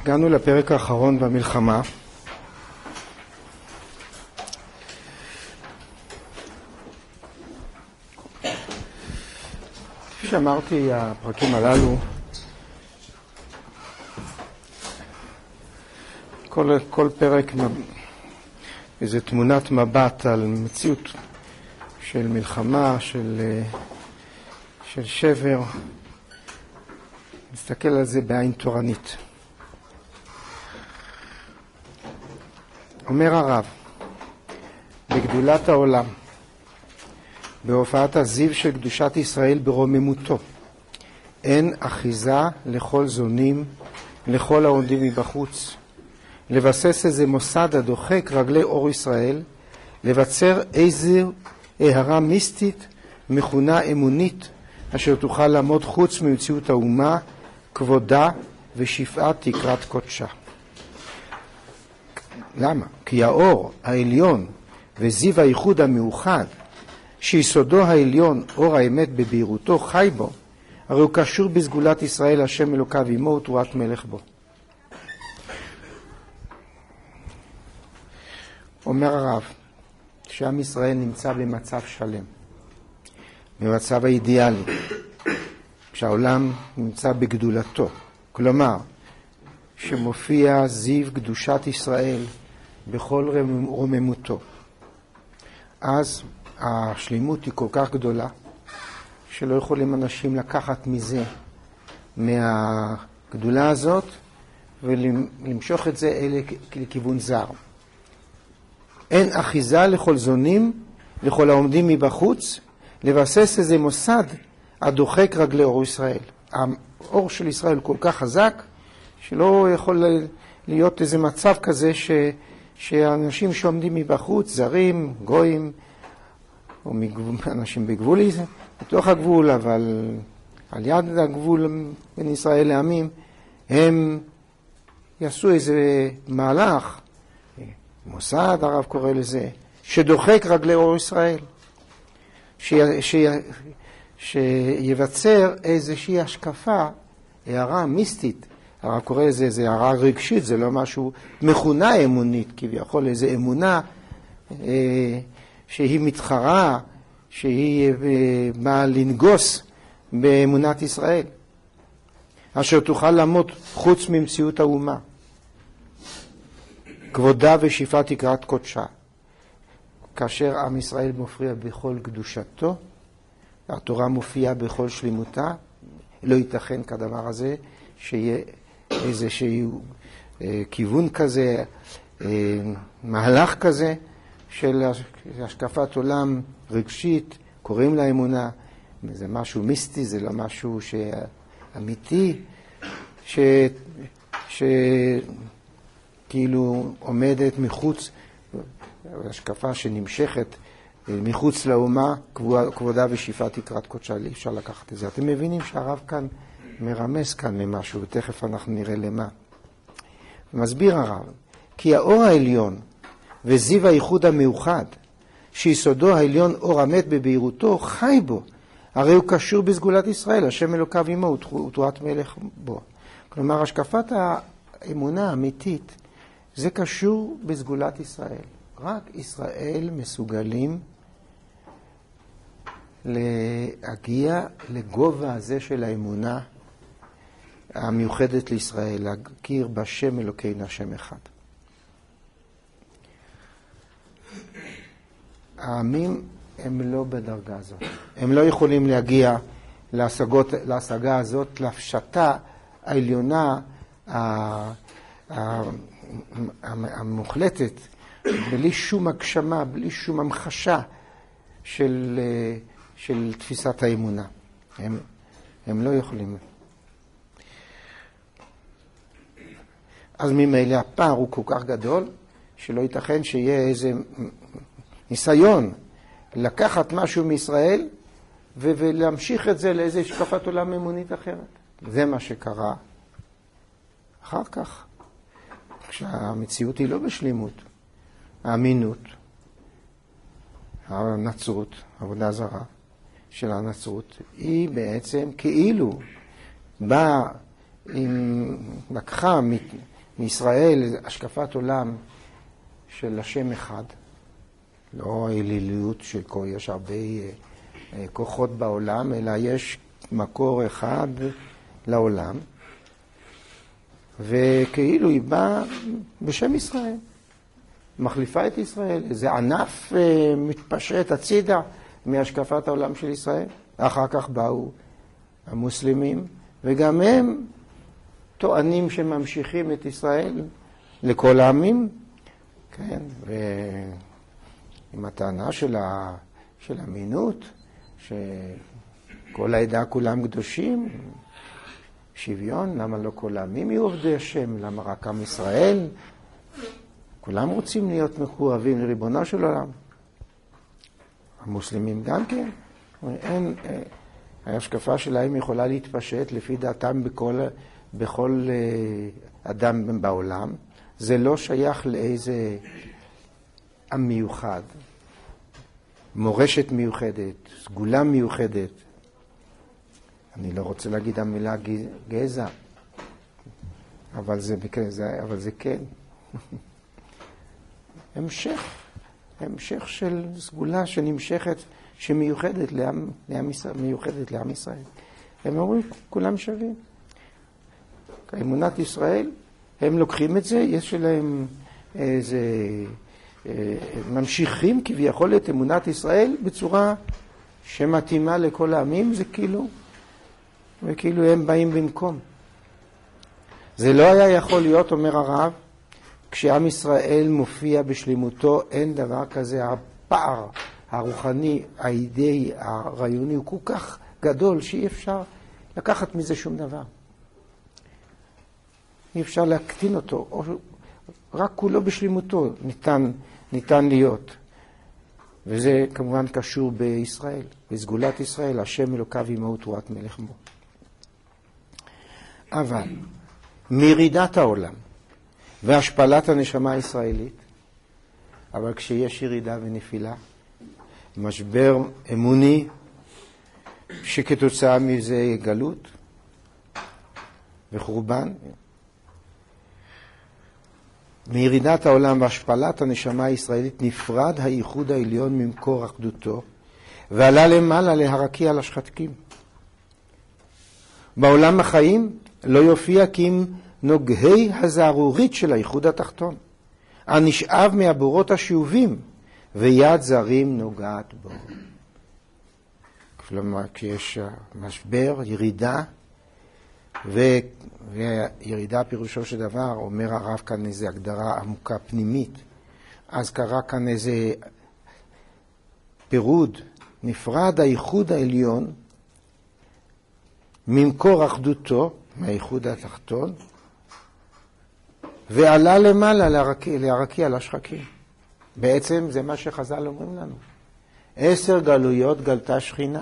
הגענו לפרק האחרון במלחמה. כפי שאמרתי, הפרקים הללו, כל פרק איזו תמונת מבט על מציאות של מלחמה, של שבר. נסתכל על זה בעין תורנית. אומר הרב, בגדולת העולם, בהופעת הזיו של קדושת ישראל ברוממותו, אין אחיזה לכל זונים, לכל העומדים מבחוץ, לבסס איזה מוסד הדוחק רגלי אור ישראל, לבצר איזו הערה מיסטית מכונה אמונית, אשר תוכל לעמוד חוץ ממציאות האומה, כבודה ושפעת תקרת קודשה. למה? כי האור העליון וזיו הייחוד המאוחד, שיסודו העליון אור האמת בבהירותו חי בו, הרי הוא קשור בסגולת ישראל, השם אלוקיו עמו ותורת מלך בו. אומר הרב, שעם ישראל נמצא במצב שלם, במצב האידיאלי, כשהעולם נמצא בגדולתו, כלומר, שמופיע זיו קדושת ישראל בכל רוממותו, אז השלימות היא כל כך גדולה, שלא יכולים אנשים לקחת מזה, מהגדולה הזאת, ולמשוך את זה לכיוון זר. אין אחיזה לכל זונים, לכל העומדים מבחוץ, לבסס איזה מוסד הדוחק רגלי אור ישראל. האור של ישראל כל כך חזק, שלא יכול להיות איזה מצב כזה שאנשים שעומדים מבחוץ, זרים, גויים, או אנשים בגבול, בתוך הגבול, אבל על יד הגבול בין ישראל לעמים, הם יעשו איזה מהלך, מוסד הרב קורא לזה, שדוחק רגלי אור ישראל, שיבצר איזושהי השקפה, הערה מיסטית. הרב קורא לזה איזו הערה רגשית, זה לא משהו מכונה אמונית, כביכול איזו אמונה שהיא מתחרה, שהיא באה לנגוס באמונת ישראל, אשר תוכל לעמוד חוץ ממציאות האומה. כבודה ושפעת תקרת קודשה. כאשר עם ישראל מופיע בכל קדושתו, התורה מופיעה בכל שלמותה, לא ייתכן כדבר הזה שיהיה איזשהו כיוון כזה, מהלך כזה של השקפת עולם רגשית, קוראים לה אמונה, זה משהו מיסטי, זה לא משהו אמיתי, כאילו עומדת מחוץ, השקפה שנמשכת מחוץ לאומה, כבודה ושפעת תקרת קודשה, אי אפשר לקחת את זה. אתם מבינים שהרב כאן מרמז כאן למשהו, ותכף אנחנו נראה למה. מסביר הרב, כי האור העליון וזיו הייחוד המאוחד, שיסודו העליון אור המת בבהירותו, חי בו, הרי הוא קשור בסגולת ישראל, השם אלוקיו עמו ותורת מלך בו. כלומר, השקפת האמונה האמיתית, זה קשור בסגולת ישראל. רק ישראל מסוגלים להגיע לגובה הזה של האמונה המיוחדת לישראל, להכיר בשם אלוקינו השם אחד. העמים הם לא בדרגה הזאת. הם לא יכולים להגיע להשגה הזאת, להפשטה העליונה המוחלטת, בלי שום הגשמה, בלי שום המחשה של תפיסת האמונה. הם לא יכולים. אז ממילא הפער הוא כל כך גדול, שלא ייתכן שיהיה איזה ניסיון לקחת משהו מישראל ולהמשיך את זה לאיזו השקפת עולם אמונית אחרת. זה מה שקרה אחר כך, כשהמציאות היא לא בשלימות. האמינות, הנצרות, עבודה זרה של הנצרות, היא בעצם כאילו באה, לקחה מישראל השקפת עולם של השם אחד, לא האליליות שיש הרבה כוחות בעולם, אלא יש מקור אחד לעולם, וכאילו היא באה בשם ישראל, מחליפה את ישראל, איזה ענף מתפשט הצידה מהשקפת העולם של ישראל. אחר כך באו המוסלמים, וגם הם טוענים שממשיכים את ישראל לכל העמים, כן, ועם הטענה של אמינות, שכל העדה כולם קדושים, שוויון, למה לא כל העמים יהיו עובדי השם, למה רק עם ישראל? כולם רוצים להיות מקורבים לריבונו של עולם. המוסלמים גם כן. ההשקפה שלהם יכולה להתפשט לפי דעתם בכל אדם בעולם. זה לא שייך לאיזה עם מיוחד, מורשת מיוחדת, סגולה מיוחדת. אני לא רוצה להגיד המילה גזע, אבל זה כן. המשך של סגולה שנמשכת, שמיוחדת לעם ישראל. הם אומרים, כולם שווים. אמונת ישראל, הם לוקחים את זה, יש להם איזה, ממשיכים כביכול את אמונת ישראל בצורה שמתאימה לכל העמים, זה וכאילו הם באים במקום. זה לא היה יכול להיות, אומר הרב, כשעם ישראל מופיע בשלימותו, אין דבר כזה. הפער הרוחני, האידאי, הרעיוני, הוא כל כך גדול שאי אפשר לקחת מזה שום דבר. אי אפשר להקטין אותו, או רק כולו בשלימותו ניתן להיות. וזה כמובן קשור בישראל, בסגולת ישראל, השם אלוקיו עמו ותורת מלך בו. אבל מירידת העולם והשפלת הנשמה הישראלית, אבל כשיש ירידה ונפילה, משבר אמוני שכתוצאה מזה גלות וחורבן, מירידת העולם והשפלת הנשמה הישראלית נפרד הייחוד העליון ממקור אחדותו ועלה למעלה להרקיע לשחתקים. בעולם החיים לא יופיע כי אם נוגהי הזערורית של הייחוד התחתון, הנשאב מהבורות השאובים, ויד זרים נוגעת בו. כלומר, כשיש משבר, ירידה, וירידה פירושו של דבר, אומר הרב כאן איזו הגדרה עמוקה פנימית, אז קרה כאן איזה פירוד, נפרד הייחוד העליון, ממקור אחדותו, מהייחוד התחתון, ועלה למעלה להרקיע לשחקים. בעצם זה מה שחז"ל אומרים לנו. 10 גלויות גלתה שכינה.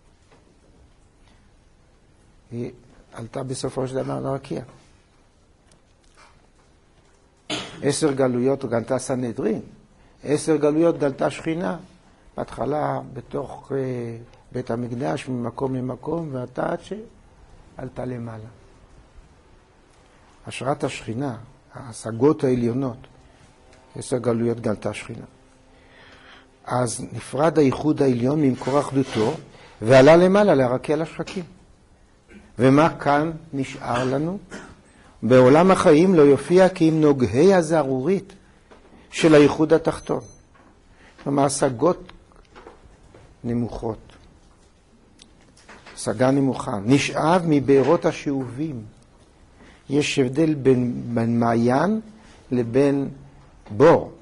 היא עלתה בסופו של דבר להרקיע. 10 גלויות גלתה סנהדרין. 10 גלויות גלתה שכינה. בהתחלה בתוך בית המקדש ממקום למקום, ועתה עד שעלתה למעלה. השראת השכינה, ההשגות העליונות, 10 גלויות גלתה שכינה. אז נפרד הייחוד העליון ממקור אחדותו, ועלה למעלה להרקיע לשחקים. ומה כאן נשאר לנו? בעולם החיים לא יופיע כי אם נוגהי הזערורית של הייחוד התחתון. כלומר, השגות נמוכות. השגה נמוכה. נשאב מבארות השאובים. יש הבדל בין מעיין לבין בור.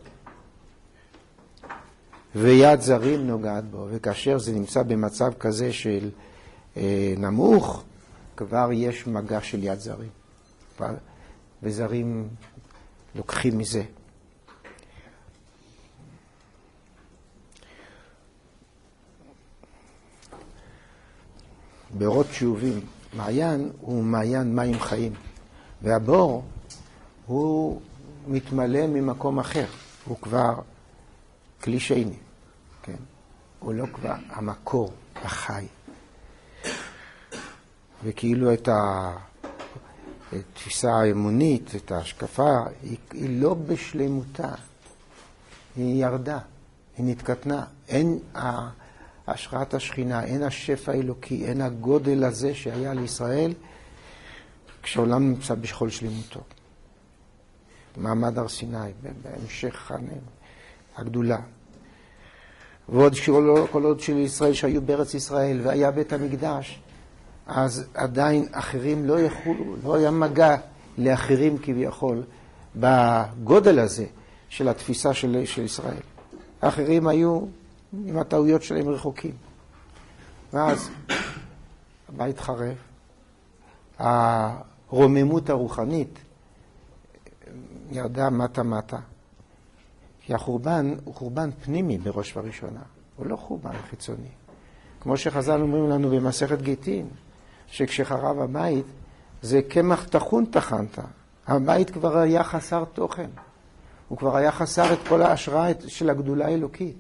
ויד זרים נוגעת בו. וכאשר זה נמצא במצב כזה של נמוך, כבר יש מגע של יד זרים. וזרים לוקחים מזה. בארות שאובים. מעיין הוא מעיין מים חיים. והבור הוא מתמלא ממקום אחר. הוא כבר כלי שני. כן? הוא לא כבר המקור החי. וכאילו את התפיסה האמונית, את ההשקפה, היא לא בשלמותה. היא ירדה, היא נתקטנה. אין השראת השכינה, אין השפע האלוקי, אין הגודל הזה שהיה לישראל כשהעולם נמצא בכל שלמותו. מעמד הר סיני, בהמשך הגדולה. ועוד כל עוד של ישראל שהיו בארץ ישראל והיה בית המקדש, אז עדיין אחרים לא יכולו, לא היה מגע לאחרים כביכול בגודל הזה של התפיסה של ישראל. האחרים היו עם הטעויות שלהם רחוקים. ואז הבית חרב, הרוממות הרוחנית ירדה מטה. כי החורבן הוא חורבן פנימי בראש ובראשונה, הוא לא חורבן חיצוני. כמו שחז"ל אומרים לנו במסכת גיטין, שכשחרב הבית זה קמח טחון טחנת. הבית כבר היה חסר תוכן, הוא כבר היה חסר את כל ההשראה של הגדולה האלוקית.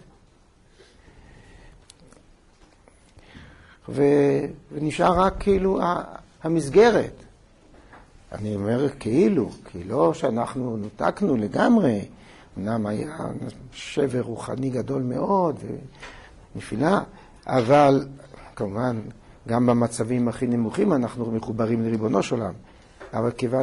ונשאר רק כאילו המסגרת. אני אומר כאילו, כי לא שאנחנו נותקנו לגמרי, אמנם היה שבר רוחני גדול מאוד ונפילה, אבל כמובן גם במצבים הכי נמוכים אנחנו מחוברים לריבונו של עולם. אבל כיוון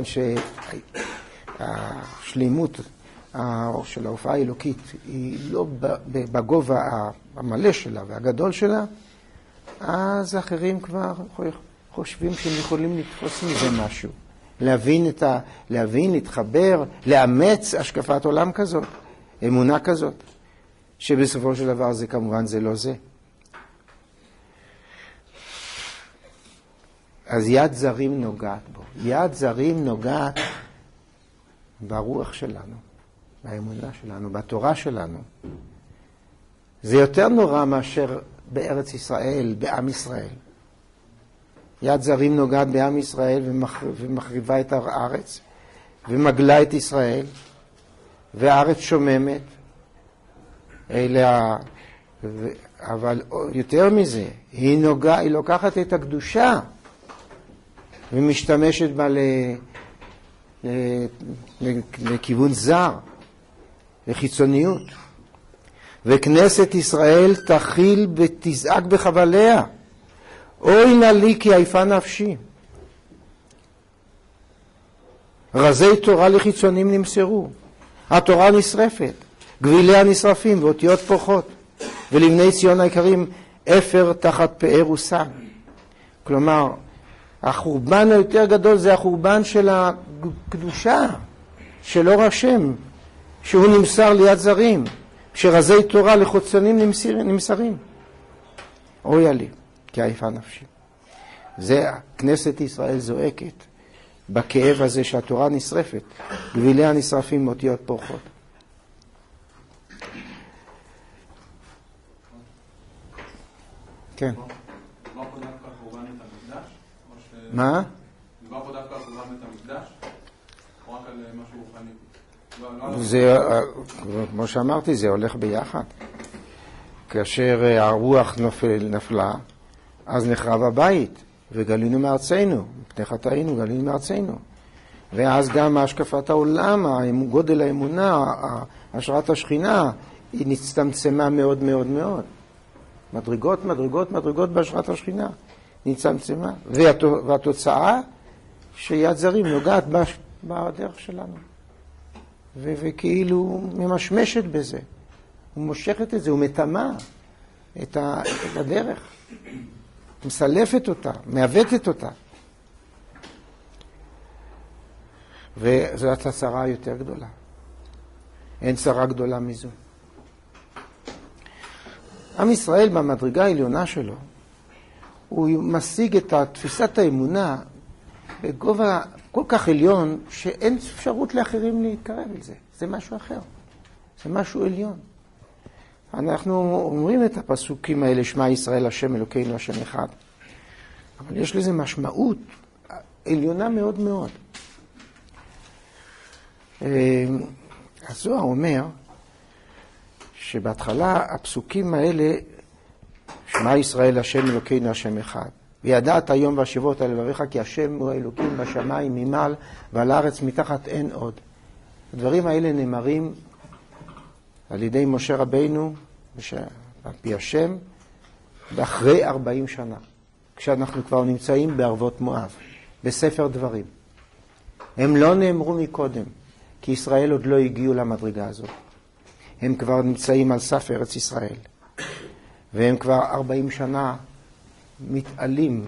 שהשלימות של ההופעה האלוקית היא לא בגובה המלא שלה והגדול שלה, אז אחרים כבר חושבים שהם יכולים לתפוס מזה משהו. להבין, להתחבר, לאמץ השקפת עולם כזאת, אמונה כזאת, שבסופו של דבר זה כמובן זה לא זה. אז יד זרים נוגעת בו. יד זרים נוגעת ברוח שלנו, באמונה שלנו, בתורה שלנו. זה יותר נורא מאשר בארץ ישראל, בעם ישראל. יד זרים נוגעת בעם ישראל ומחריבה את הארץ, ומגלה את ישראל, והארץ שוממת. אבל יותר מזה, היא לוקחת את הקדושה, ומשתמשת בה לכיוון זר, לחיצוניות. וכנסת ישראל תחיל ותזעק בחבליה, אוי נא לי כי עייפה נפשי. רזי תורה לחיצונים נמסרו, התורה נשרפת, גביליה נשרפים ואותיות פורחות, ולבני ציון היקרים אפר תחת פאר ושם. כלומר, החורבן היותר גדול זה החורבן של הקדושה, של אור השם, שהוא נמסר ליד זרים, שרזי תורה לחיצונים נמסרים. אוי לי כי עייפה נפשי. זה כנסת ישראל זועקת בכאב הזה שהתורה נשרפת, גביליה נשרפים מאותיות פורחות. כן. דובר פה דווקא על חורבן את המקדש? מה? דובר פה דווקא על חורבן את המקדש? או רק על משהו רוחני? זה, כמו שאמרתי, זה הולך ביחד. כאשר הרוח נפלה, אז נחרב הבית, וגלינו מארצנו, מפני חטאינו גלינו מארצנו. ואז גם השקפת העולם, גודל האמונה, השראת השכינה, היא נצטמצמה מאוד מאוד מאוד. מדרגות בהשראת השכינה, נצטמצמה. והתוצאה שיד זרים נוגעת בדרך שלנו. וכאילו ממשמשת בזה. הוא מושכת את זה, הוא מטמא את הדרך. מסלפת אותה, מעוותת אותה. וזאת הצרה היותר גדולה. אין צרה גדולה מזו. עם ישראל במדרגה העליונה שלו, הוא משיג את תפיסת האמונה בגובה כל כך עליון, שאין אפשרות לאחרים להתקרב אל זה. זה משהו אחר. זה משהו עליון. אנחנו אומרים את הפסוקים האלה, שמע ישראל השם אלוקינו השם אחד. אבל יש לזה משמעות עליונה מאוד מאוד. הזוהר אומר שבהתחלה הפסוקים האלה, שמע ישראל השם אלוקינו השם אחד, וידעת היום והשבות על לבביך כי השם הוא האלוקים בשמיים ממעל ועל הארץ מתחת אין עוד. הדברים האלה נאמרים על ידי משה רבינו על פי השם ואחרי 40 שנה, כשאנחנו כבר נמצאים בערבות מואב, בספר דברים. הם לא נאמרו מקודם, כי ישראל עוד לא הגיעו למדרגה הזאת. הם כבר נמצאים על סף ארץ ישראל, והם כבר 40 שנה מתעלים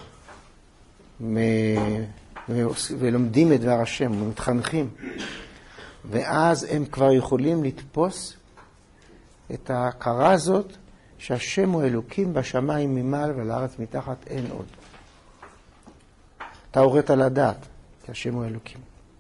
ולומדים את דבר השם ומתחנכים, ואז הם כבר יכולים לתפוס את ההכרה הזאת שהשם הוא אלוקים בשמיים ממעל ועל הארץ מתחת אין עוד. אתה הורית לדעת כי השם הוא אלוקים.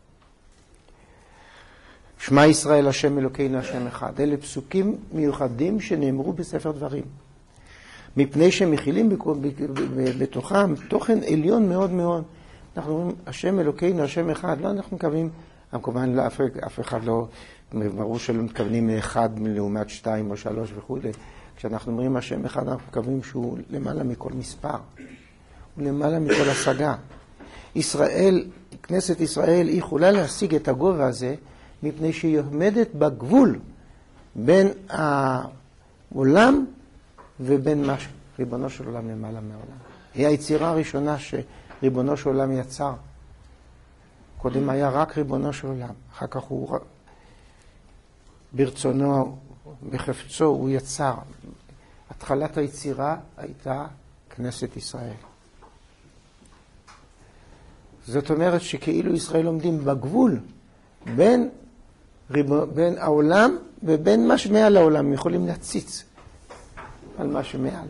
שמע ישראל השם אלוקינו השם אחד. אלה פסוקים מיוחדים שנאמרו בספר דברים. מפני שהם מכילים בתוכם תוכן עליון מאוד מאוד. אנחנו אומרים השם אלוקינו השם אחד. לא אנחנו מקווים, כמובן אף אחד לא, ברור שלא מתכוונים לאחד לעומת 2 או 3 וכו'. כשאנחנו אומרים השם אחד אנחנו מקווים שהוא למעלה מכל מספר. הוא למעלה מכל השגה. ישראל, כנסת ישראל, היא יכולה להשיג את הגובה הזה מפני שהיא עומדת בגבול בין העולם ובין מה שריבונו של עולם למעלה מהעולם. היא היצירה הראשונה שריבונו של עולם יצר. קודם היה רק ריבונו של עולם, אחר כך הוא ברצונו, בחפצו, הוא יצר. התחלת היצירה הייתה כנסת ישראל. זאת אומרת שכאילו ישראל עומדים בגבול בין העולם ובין מה שמעל העולם. יכולים להציץ על מה שמעל.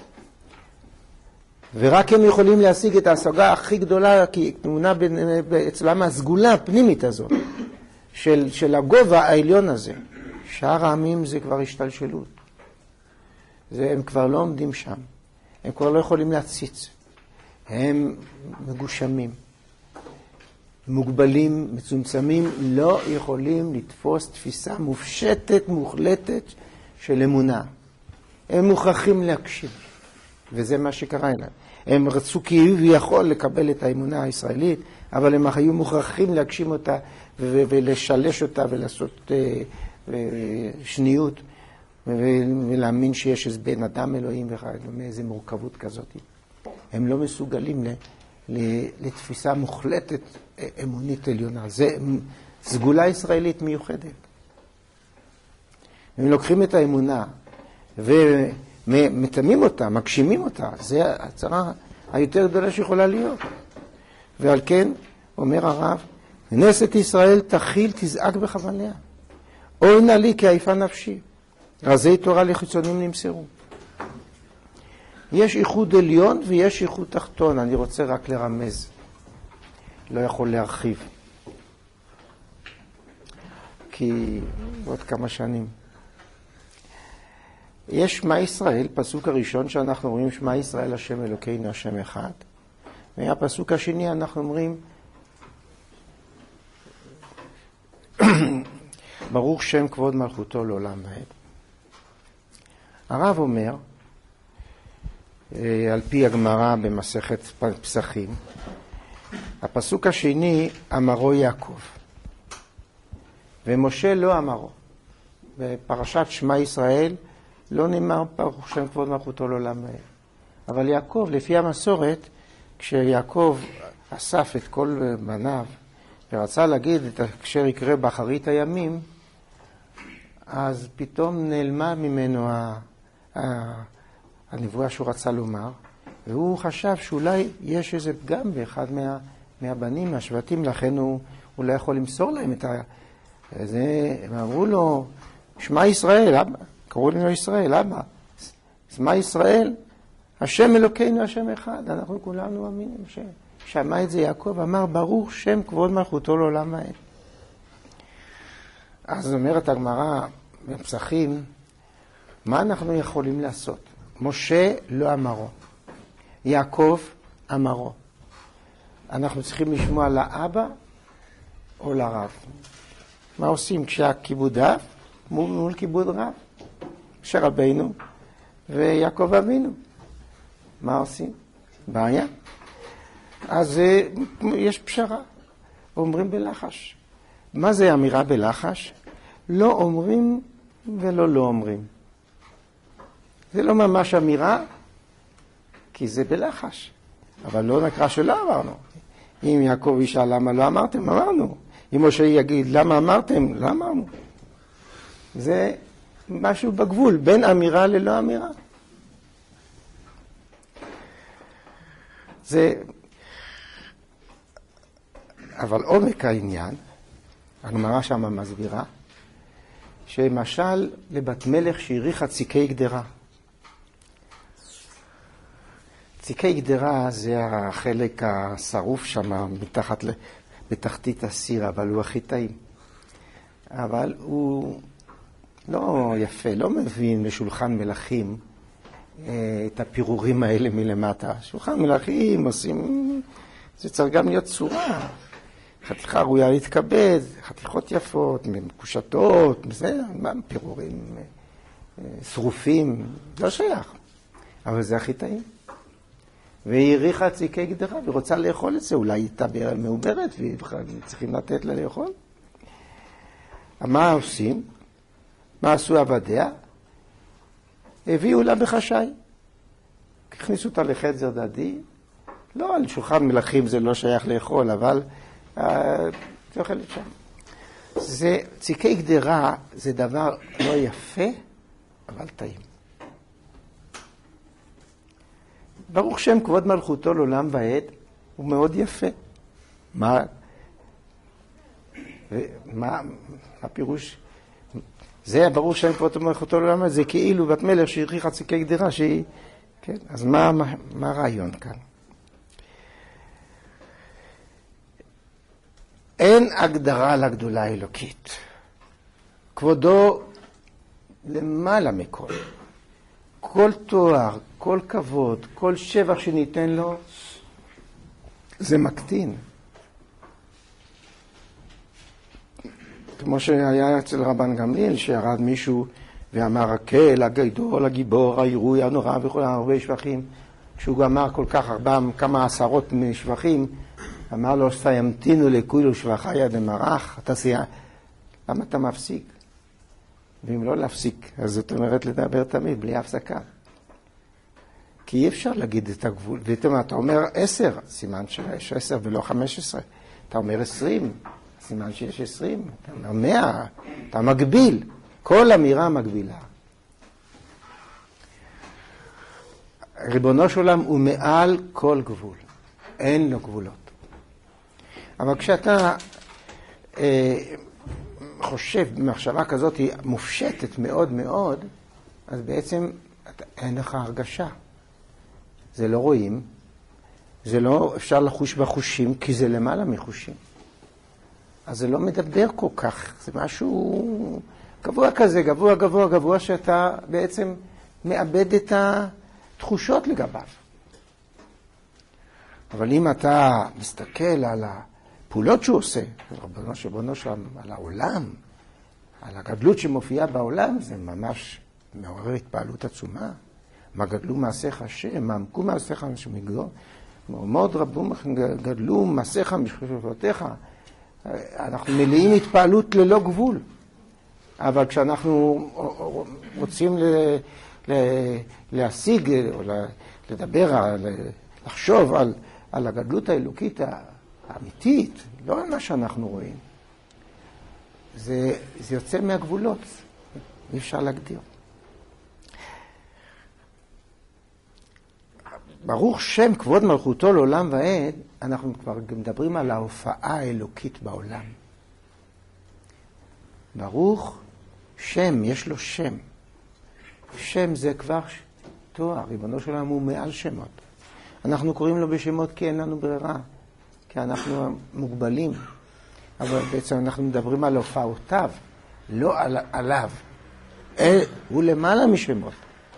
ורק הם יכולים להשיג את ההשגה הכי גדולה, כי תמונה אצלם הסגולה הפנימית הזאת, של הגובה העליון הזה. שאר העמים זה כבר השתלשלות. הם כבר לא עומדים שם. הם כבר לא יכולים להציץ. הם מגושמים. מוגבלים, מצומצמים, לא יכולים לתפוס תפיסה מופשטת, מוחלטת של אמונה. הם מוכרחים להקשיב. וזה מה שקרה להם. הם רצו כביכול לקבל את האמונה הישראלית, אבל הם היו מוכרחים להגשים אותה ולשלש אותה ולעשות שניות ולהאמין שיש איזה בן אדם אלוהים ואיזו מורכבות כזאת. הם לא מסוגלים לתפיסה מוחלטת אמונית עליונה. זה סגולה ישראלית מיוחדת. הם לוקחים את האמונה ומתאמים אותה, מגשימים אותה. זה הצרה היותר גדולה שיכולה להיות. ועל כן, אומר הרב, כנסת ישראל תחיל תזעק בחבליה. אוי נא לי כי עייפה נפשי. רזי תורה לחיצונים נמסרו. יש איחוד עליון ויש איחוד תחתון. אני רוצה רק לרמז. לא יכול להרחיב. כי עוד כמה שנים. יש שמע ישראל, פסוק הראשון שאנחנו אומרים שמע ישראל השם אלוקינו השם אחד. והפסוק השני אנחנו אומרים ברוך שם כבוד מלכותו לעולם ועד. הרב אומר, על פי הגמרא במסכת פסחים, הפסוק השני אמרו יעקב, ומשה לא אמרו. בפרשת שמע ישראל לא נאמר ברוך שם כבוד מלכותו לעולם ועד. אבל יעקב, לפי המסורת, כשיעקב אסף את כל בניו ורצה להגיד את אשר יקרה באחרית הימים, אז פתאום נעלמה ממנו הנבואה שהוא רצה לומר, והוא חשב שאולי יש איזה פגם באחד מהבנים, מהשבטים, לכן הוא לא יכול למסור להם את זה. הם אמרו לו, שמע ישראל, אבא, קראו לנו ישראל, אבא, שמע ישראל, השם אלוקינו השם אחד, אנחנו כולנו מאמינים ששמע את זה יעקב, אמר ברוך שם כבוד מלכותו לעולם ועד. אז אומרת הגמרא בפסחים, מה אנחנו יכולים לעשות? משה לא אמרו, יעקב אמרו. אנחנו צריכים לשמוע לאבא או לרב. מה עושים כשהכיבוד אב מול כיבוד רב? משה רבינו ויעקב אבינו. מה עושים? בעיה. אז יש פשרה, אומרים בלחש. מה זה אמירה בלחש? לא אומרים ולא אומרים. זה לא ממש אמירה, כי זה בלחש. אבל לא נקרא שלא אמרנו. אם יעקב ישאל למה לא אמרתם, אמרנו. אם משה יגיד למה אמרתם, לא אמרנו. זה משהו בגבול, בין אמירה ללא אמירה. אבל עומק העניין, הגמרא שמה מסבירה, שמשל לבת מלך שהריחה ציקי גדרה. ציקי גדרה זה החלק השרוף שם מתחת בתחתית הסיר, אבל הוא הכי טעים. אבל הוא לא יפה, לא מבין לשולחן מלכים את הפירורים האלה מלמטה. שולחן מלכים עושים, זה צריך גם להיות צורה. חתיכה ראויה להתכבד, חתיכות יפות, מקושטות, זה פירורים שרופים, לא שייך. אבל זה הכי טעים. והיא הריחה ציקי גדרה ורוצה לאכול את זה, אולי היא הייתה מעוברת וצריכים לתת לה לאכול. מה עושים? מה עשו עבדיה? הביאו לה בחשאי. הכניסו אותה לחדר דדי. לא על שולחן מלכים זה לא שייך לאכול, אבל זה אוכלת שם. ציקי גדרה זה דבר לא יפה, אבל טעים. ברוך שם כבוד מלכותו לעולם ועד, הוא מאוד יפה. מה הפירוש? זה ברוך שם כבוד מלכותו לעולם ועד, זה כאילו בת מלך שהריחה ציקי גדרה שהיא, כן? אז מה הרעיון כאן? אין הגדרה לגדולה האלוקית. כבודו למעלה מכל. כל תואר, כל כבוד, כל שבח שניתן לו, זה מקטין. כמו שהיה אצל רבן גמליאל, שירד מישהו ואמר, הקהל, הגדול, הגיבור, העירוי, הנורא וכל הרבה שבחים. כשהוא אמר כל כך כמה עשרות משבחים, אמר לו, סיימתינו לכולו שבחיה דמרח, למה אתה מפסיק? ואם לא להפסיק, אז זאת אומרת לדבר תמיד, בלי הפסקה. כי אי אפשר להגיד את הגבול. ואתה אומר 10, סימן שיש 10 ולא 15. אתה אומר 20, סימן שיש 20. אתה אומר 100, אתה מגביל. כל אמירה מגבילה. ריבונו של עולם הוא מעל כל גבול. אין לו גבולות. אבל כשאתה חושב במחשבה כזאת היא מופשטת מאוד מאוד, אז בעצם אין לך הרגשה. זה לא רואים, זה לא אפשר לחוש בחושים, כי זה למעלה מחושים. אז זה לא מדבר כל כך, זה משהו גבוה כזה, גבוה, שאתה בעצם מאבד את התחושות לגביו. אבל אם אתה מסתכל על הפעולות שהוא עושה, רבנו שם, על העולם, על הגדלות שמופיעה בעולם, זה ממש מעורר התפעלות עצומה. מה גדלו מעשיך השם, מה עמקו מעשיך משמגדו, מאוד רבו גדלו מעשיך משפטותיך. אנחנו מלאים התפעלות ללא גבול. אבל כשאנחנו רוצים להשיג או לדבר, לחשוב על הגדלות האלוקית האמיתית, לא מה שאנחנו רואים, זה יוצא מהגבולות, אי אפשר להגדיר. ברוך שם כבוד מלכותו לעולם ועד, אנחנו כבר מדברים על ההופעה האלוקית בעולם. ברוך שם, יש לו שם. שם זה כבר תואר, ריבונו של עולם הוא מעל שמות. אנחנו קוראים לו בשמות כי אין לנו ברירה, כי אנחנו מוגבלים. אבל בעצם אנחנו מדברים על הופעותיו, לא עליו. הוא למעלה משמות.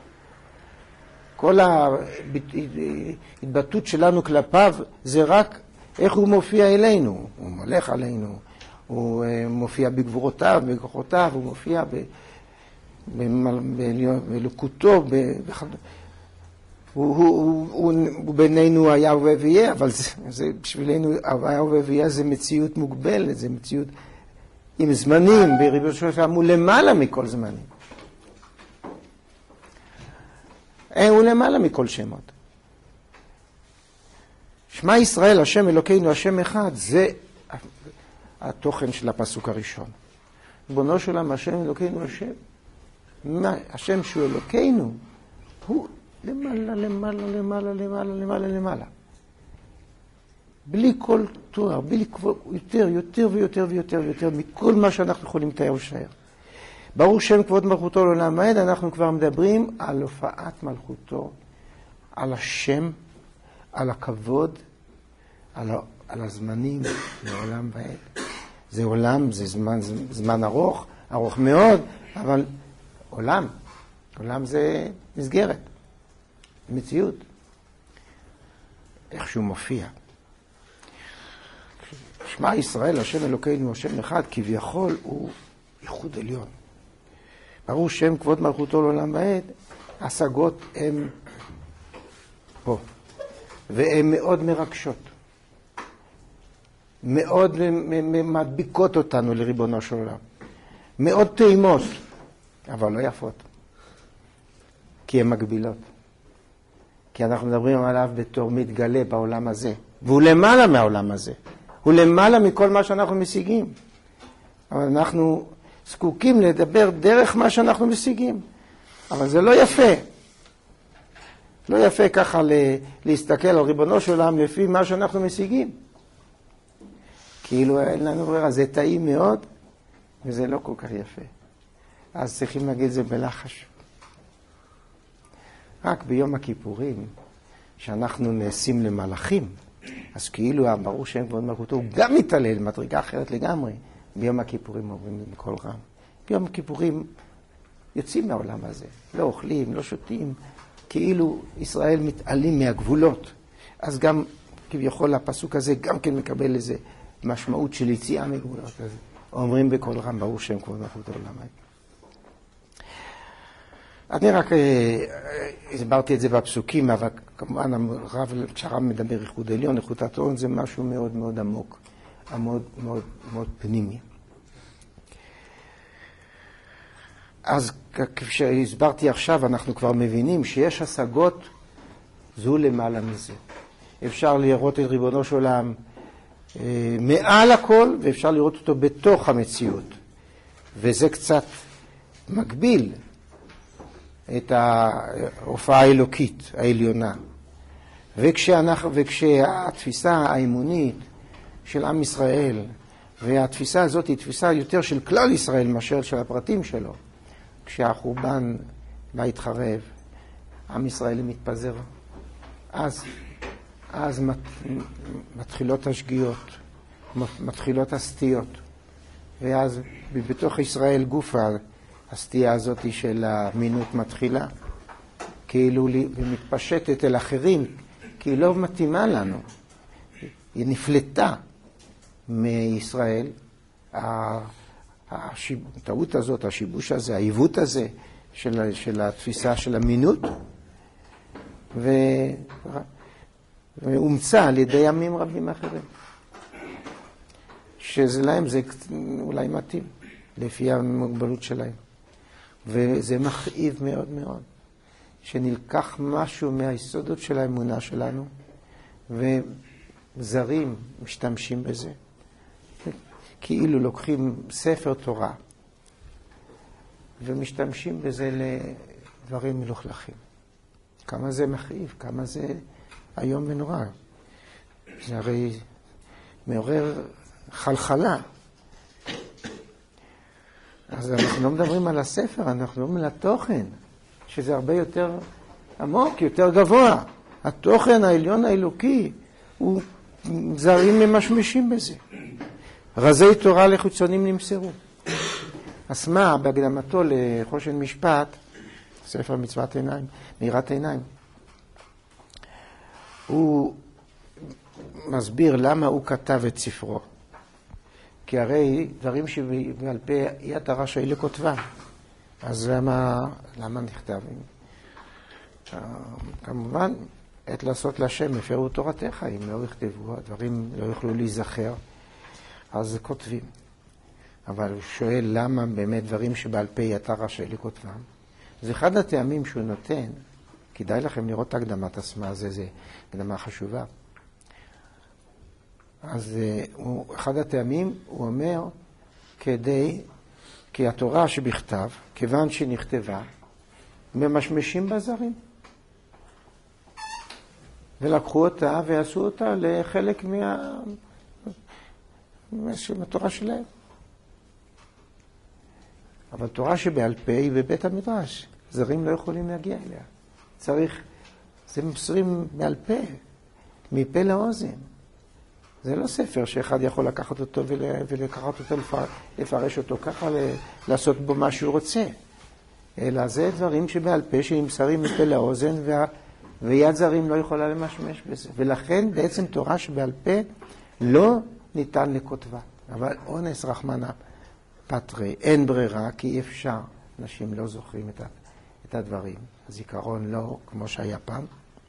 כל ההתבטאות שלנו כלפיו זה רק איך הוא מופיע אלינו. הוא מולך עלינו, הוא מופיע בגבורותיו, בכוחותיו, הוא מופיע בלוקותו. הוא בינינו היה ויהיה, אבל זה בשבילנו היה ויהיה זה מציאות מוגבלת, זה מציאות עם זמנים, בריבונו של עולם הוא למעלה מכל זמנים. הוא למעלה מכל שמות. שמע ישראל, השם אלוקינו, השם אחד, זה התוכן של הפסוק הראשון. ריבונו של עולם, השם אלוקינו, השם שהוא אלוקינו, הוא למעלה, למעלה, למעלה, למעלה, למעלה, למעלה. בלי כל תואר, בלי יותר, יותר ויותר ויותר ויותר מכל מה שאנחנו יכולים לתאר ושער. ברוך שם כבוד מלכותו לעולם ועד, אנחנו כבר מדברים על הופעת מלכותו, על השם, על הכבוד, על הזמנים לעולם ועד. זה עולם, זה זמן ארוך, ארוך מאוד, אבל עולם זה מסגרת, מציאות. איך שהוא מופיע. שמע ישראל, השם אלוקינו, השם אחד, כביכול הוא ייחוד עליון. ברור שם כבוד מלכותו לעולם ועד, השגות הן פה, והן מאוד מרגשות. מאוד מדביקות אותנו לריבונו של עולם. מאוד טעימות, אבל לא יפות. כי הן מגבילות. כי אנחנו מדברים עליו בתור מתגלה בעולם הזה. והוא למעלה מהעולם הזה. הוא למעלה מכל מה שאנחנו משיגים. אבל אנחנו זקוקים לדבר דרך מה שאנחנו משיגים. אבל זה לא יפה. לא יפה ככה להסתכל על ריבונו של עולם לפי מה שאנחנו משיגים. כאילו אין לנו ברירה, זה טעים מאוד, וזה לא כל כך יפה. אז צריכים להגיד זה בלחש. רק ביום הכיפורים, שאנחנו נעשים למלאכים, אז כאילו ברור שם כבוד מלכותו, הוא גם מתעלל, מדרגה אחרת לגמרי. ביום הכיפורים אומרים בכל רם. ביום הכיפורים יוצאים מהעולם הזה, לא אוכלים, לא שותים, כאילו ישראל מתעלים מהגבולות. אז גם כביכול הפסוק הזה גם כן מקבל איזה משמעות של יציאה מגבולות. אז אומרים בכל רם, ברור שם כבוד מלכותו לעולם. אני רק הסברתי את זה בפסוקים, אבל כמובן הרב מדבר ייחוד עליון, ייחוד התורן, זה משהו מאוד מאוד עמוק, מאוד מאוד מאוד פנימי. אז כפי שהסברתי עכשיו, אנחנו כבר מבינים שיש השגות, זו למעלה מזה. אפשר לראות את ריבונו של עולם מעל הכל, ואפשר לראות אותו בתוך המציאות. וזה קצת מגביל את ההופעה האלוקית העליונה. וכשהתפיסה האמונית של עם ישראל, והתפיסה הזאת היא תפיסה יותר של כלל ישראל מאשר של הפרטים שלו, כשהחורבן בא התחרב, עם ישראל מתפזר, אז מתחילות השגיאות, מתחילות הסטיות, ואז בתוך ישראל גופה, הסטייה הזאת של המינות מתחילה, כאילו ומתפשטת אל אחרים, כי היא לא מתאימה לנו. היא נפלטה מישראל, הטעות הזאת, השיבוש הזה, העיוות הזה של התפיסה של המינות, והומצא על ידי עמים רבים אחרים. שזה להם זה אולי מתאים, לפי המוגבלות שלהם. וזה מכאיב מאוד מאוד, שנלקח משהו מהיסודות של האמונה שלנו, וזרים משתמשים בזה. כאילו לוקחים ספר תורה, ומשתמשים בזה לדברים מלוכלכים. כמה זה מכאיב, כמה זה היום ונורא. זה הרי מעורר חלחלה. אז אנחנו לא מדברים על הספר, אנחנו מדברים על התוכן, שזה הרבה יותר עמוק, יותר גבוה. התוכן העליון האלוקי, הוא זרים ממשמשים בזה. רזי תורה לחיצונים נמסרו. אסמא, בהקדמתו לחושן משפט, ספר מצוות עיניים, מאירת עיניים, הוא מסביר למה הוא כתב את ספרו. כי הרי דברים שעל פי יד הרש"י לכותבה. אז למה נכתב? כמובן, עת לעשות להשם, הפרו תורתך, אם לא יכתבו, הדברים לא יוכלו להיזכר, אז כותבים. אבל הוא שואל למה באמת דברים שבעל פה אתה רשאי לכותבם. זה אחד הטעמים שהוא נותן, כדאי לכם לראות את הקדמת עצמה, זה הקדמה חשובה. אז אחד הטעמים, הוא אומר, כי התורה שבכתב, כיוון שנכתבה, ממשמשים בזרים. ולקחו אותה ועשו אותה לחלק מהתורה שלהם. אבל תורה שבעל פה היא בבית המדרש. זרים לא יכולים להגיע אליה. צריך, זה מוסרים בעל פה, מפה לאוזן. זה לא ספר שאחד יכול לקחת אותו ולקחת אותו, לפרש אותו ככה, לעשות בו מה שהוא רוצה. אלא זה דברים שבעל פה שנמסרים מפה לאוזן, ויד זרים לא יכולה למשמש בזה. ולכן בעצם תורה שבעל פה לא ניתן לכותבה. אבל אונס רחמנא פטרי, אין ברירה, כי אי אפשר. אנשים לא זוכרים את הדברים. הזיכרון לא כמו שהיה פעם.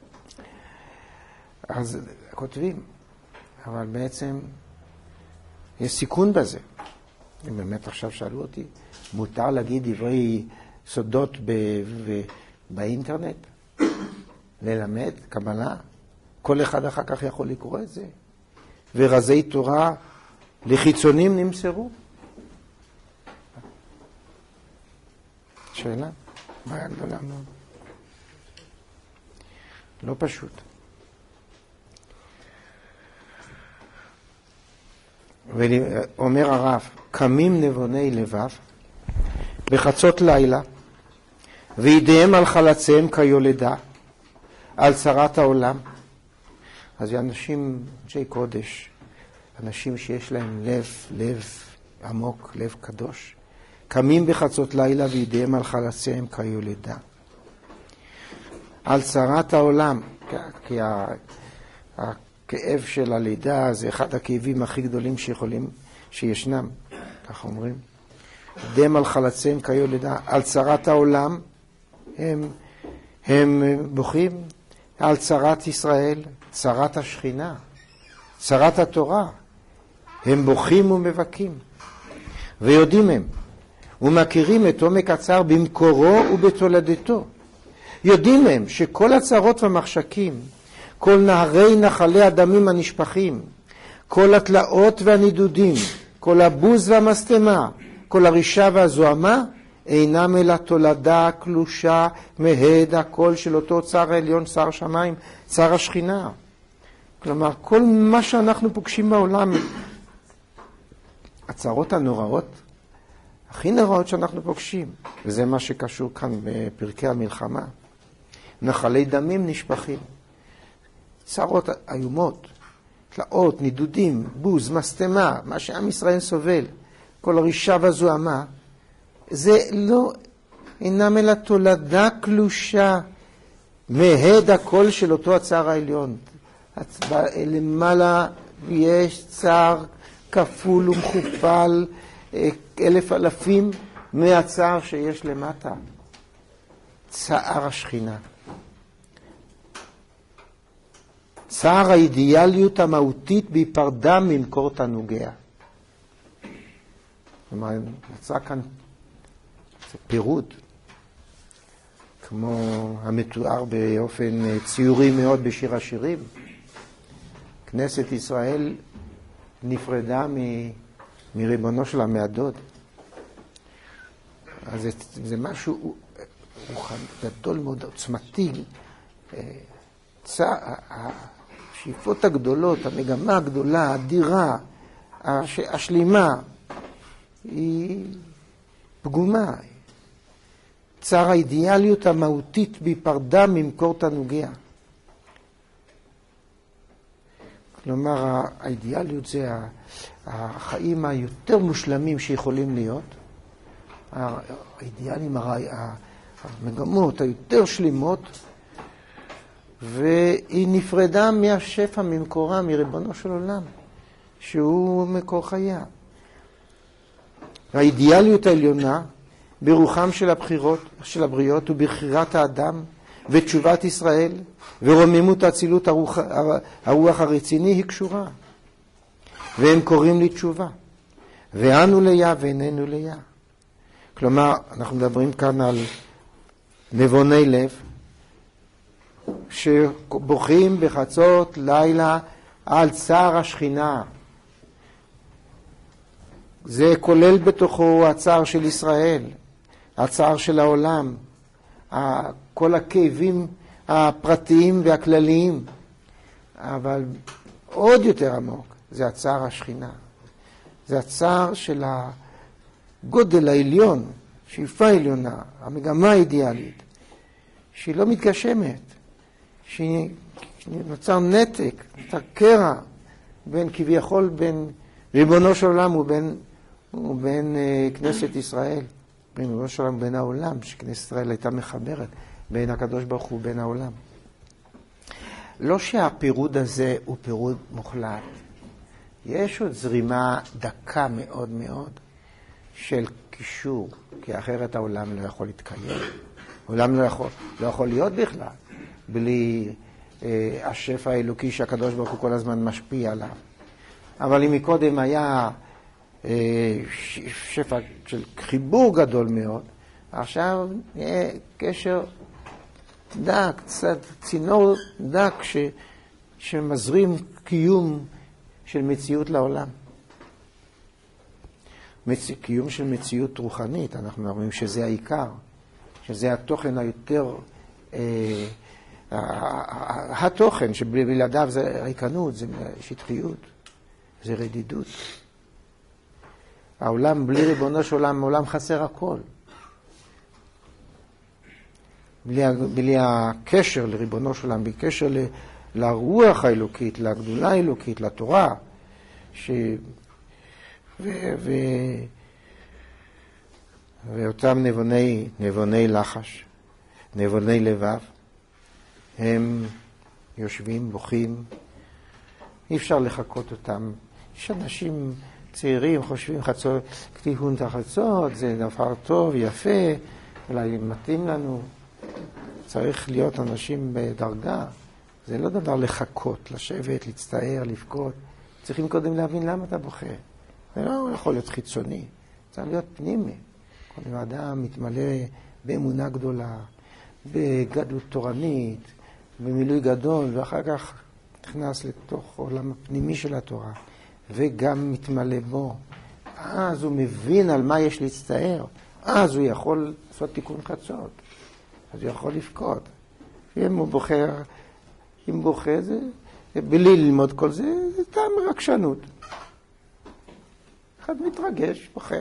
אז כותבים. אבל בעצם יש סיכון בזה. אם באמת עכשיו שאלו אותי, מותר להגיד דברי סודות באינטרנט? ללמד, קבלה? כל אחד אחר כך יכול לקרוא את זה. ורזי תורה לחיצונים נמסרו. שאלה? בעיה גדולה מאוד. לא פשוט. ואומר הרב, קמים נבוני לבב בחצות לילה, וידיהם על חלציהם כיולדה, על צרת העולם. אז אנשים, אנשי קודש, אנשים שיש להם לב עמוק, לב קדוש, קמים בחצות לילה וידיהם על חלציהם כיולדה. על צרת העולם, כי הכאב של הלידה זה אחד הכאבים הכי גדולים שישנם, כך אומרים. ידיהם על חלציהם כיולדה, על צרת העולם, הם בוכים על צרת ישראל, צרת השכינה, צרת התורה. הם בוכים ומבכים, ויודעים הם, ומכירים את עומק הצער במקורו ובתולדתו. יודעים הם שכל הצרות והמחשקים, כל נהרי נחלי הדמים הנשפכים, כל התלאות והנידודים, כל הבוז והמסתמה, כל הרישה והזוהמה, אינם אלא תולדה קלושה מהד הקול של אותו צער העליון, צער שמיים, צער השכינה. כלומר, כל מה שאנחנו פוגשים בעולם, הצרות הנוראות, הכי נוראות שאנחנו פוגשים, וזה מה שקשור כאן בפרקי המלחמה, נחלי דמים נשפכים, צרות איומות, תלאות, נידודים, בוז, מסתמה, מה שעם ישראל סובל, כל הרישה והזוהמה, זה לא אינם אלא תולדה קלושה מהד הקול של אותו הצער העליון. למעלה יש צער כפול ומכופל 1,000 אלפים מהצער שיש למטה. צער השכינה. צער האידיאליות המהותית בהיפרדה ממקור תענוגיה. כלומר, יצא כאן פירוד, כמו המתואר באופן ציורי מאוד בשיר השירים. כנסת ישראל נפרדה מריבונו של המעדוד. אז זה משהו גדול מאוד, עוצמתי. השאיפות הגדולות, המגמה הגדולה, האדירה, השלימה, היא פגומה. צער האידיאליות המהותית בהיפרדה ממקור תענוגיה. כלומר, האידיאליות זה החיים היותר מושלמים שיכולים להיות. האידיאלים, המגמות היותר שלימות, והיא נפרדה מהשפע, ממקורה, מריבונו של עולם, שהוא מקור חיה. האידיאליות העליונה ברוחם של הבחירות, של הבריות, ובחירת האדם, ותשובת ישראל ורוממות אצילות הרוח הרציני היא קשורה. והם קוראים לתשובה. ואנו ליה ואיננו ליה. כלומר, אנחנו מדברים כאן על נבוני לב, שבוכים בחצות לילה על צער השכינה. זה כולל בתוכו הצער של ישראל, הצער של העולם, כל הכאבים הפרטיים והכלליים. אבל עוד יותר עמוק, זה הצער השכינה. זה הצער של הגודל העליון, שאיפה עליונה, המגמה האידיאלית, שהיא לא מתגשמת, שנוצר נתק, נוצר קרע, בין כביכול בין ריבונו של עולם ובין כנסת ישראל, בין ריבונו של עולם ובין העולם, שכנסת ישראל הייתה מחברת בין הקדוש ברוך הוא ובין העולם. לא שהפירוד הזה הוא פירוד מוחלט, יש עוד זרימה דקה מאוד מאוד של קישור, כי אחרת העולם לא יכול להתקיים. העולם לא יכול להיות בכלל בלי השפע האלוקי שהקדוש ברוך הוא כל הזמן משפיע עליו. אבל אם מקודם היה שפע של חיבור גדול מאוד, עכשיו יהיה קשר דק, צינור דק שמזרים קיום של מציאות לעולם. קיום של מציאות רוחנית, אנחנו אומרים שזה העיקר, שזה התוכן היותר, התוכן שבלעדיו זה ריקנות, זה שטחיות, זה רדידות. העולם בלי ריבונו של עולם, העולם חסר הכל. בלי הקשר לריבונו של עולם, בקשר לרוח האלוקית, לגדולה האלוקית, לתורה, ואותם נבוני לחש, נבוני לבב, הם יושבים, בוכים, אי אפשר לחכות אותם. יש אנשים צעירים חושבים כתיבון החצות, זה דבר טוב, יפה, אולי מתאים לנו. צריך להיות אנשים בדרגה. זה לא דבר לחכות, לשבת, להצטער, לבכות. צריכים קודם להבין למה אתה בוכה. זה לא יכול להיות חיצוני, צריך להיות פנימי. כל אדם מתמלא באמונה גדולה, בגדלות תורנית, במילוי גדול, ואחר כך נכנס לתוך עולם הפנימי של התורה, וגם מתמלא בו. אז הוא מבין על מה יש להצטער, אז הוא יכול לעשות תיקון חצות, אז הוא יכול לבכות. אם הוא בוכה, זה, בלי ללמוד כל זה, זה טעם רגשנות. אחד מתרגש, בוכה.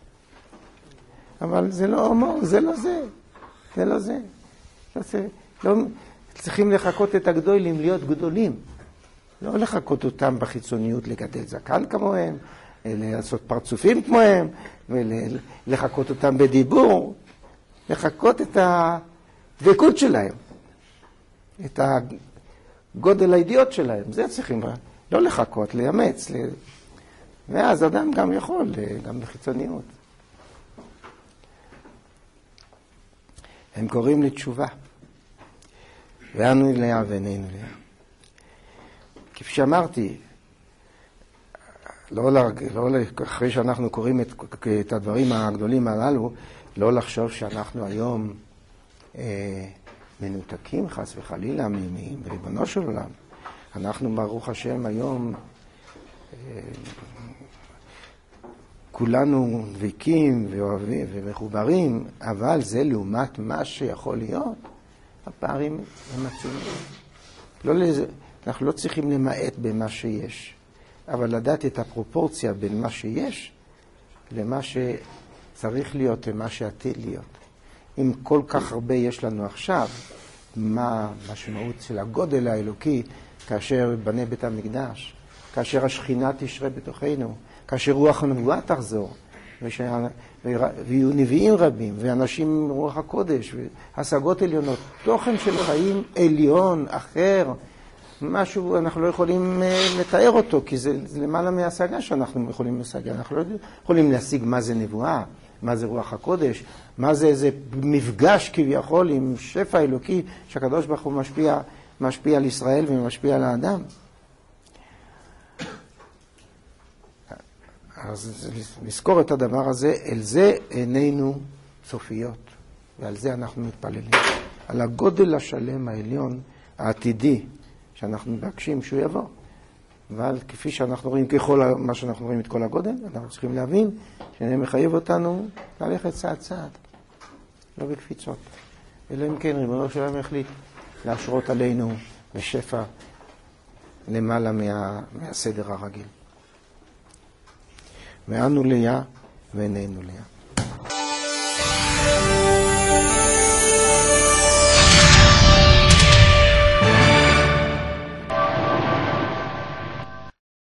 אבל זה לא הומור, זה לא זה. זה לא זה. לא, צריכים לחכות את הגדולים להיות גדולים. לא לחכות אותם בחיצוניות, לגדל זקן כמוהם, לעשות פרצופים כמוהם, ולחכות אותם בדיבור. לחכות את הדבקות שלהם. את הגודל האידיוט שלהם. זה צריכים לא לחכות, לאמץ. ואז אדם גם יכול, גם בחיצוניות. הם קוראים לתשובה. ואנו אליה ואיננו אליה. כפי שאמרתי, אחרי שאנחנו קוראים את הדברים הגדולים הללו, לא לחשוב שאנחנו היום מנותקים חס וחלילה מריבונו של עולם. אנחנו ברוך השם היום כולנו דבקים ואוהבים ומחוברים, אבל זה לעומת מה שיכול להיות, הפערים הם עצומים. אנחנו לא צריכים למעט במה שיש, אבל לדעת את הפרופורציה בין מה שיש למה שצריך להיות ומה שעתיד להיות. אם כל כך הרבה יש לנו עכשיו, מה המשמעות של הגודל האלוקי כאשר בנה בית המקדש, כאשר השכינה תשרה בתוכנו, כאשר רוח הנבואה תחזור, ויהיו נביאים רבים, ואנשים רוח הקודש, והשגות עליונות, תוכן של חיים עליון, אחר, משהו אנחנו לא יכולים לתאר אותו, כי זה למעלה מהשגה שאנחנו יכולים להשג. אנחנו לא יכולים להשיג מה זה נבואה, מה זה רוח הקודש, מה זה איזה מפגש כביכול עם שפע אלוקי שהקדוש ברוך הוא משפיע על ישראל ומשפיע על האדם. אז לזכור את הדבר הזה, אל זה עינינו צופיות, ועל זה אנחנו מתפללים. על הגודל השלם העליון העתידי שאנחנו מבקשים שהוא יבוא. אבל כפי שאנחנו רואים, ככל מה שאנחנו רואים את כל הגודל, אנחנו צריכים להבין שזה מחייב אותנו ללכת צעד צעד, לא בקפיצות. אלא אם כן, ריבונו של עולם החליט להשרות עלינו בשפע למעלה מהסדר הרגיל. ואנו ליה ועינינו ליה.